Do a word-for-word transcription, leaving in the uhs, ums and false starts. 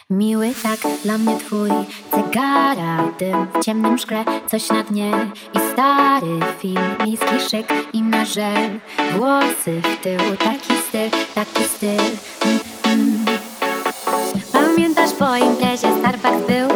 Miły tak dla mnie twój cygara, dym w ciemnym szkle, coś na dnie i stary film, miejski szyk i na żel. Włosy w tył, taki styl, taki styl. mm, mm. Pamiętasz, po imprezie Starbucks był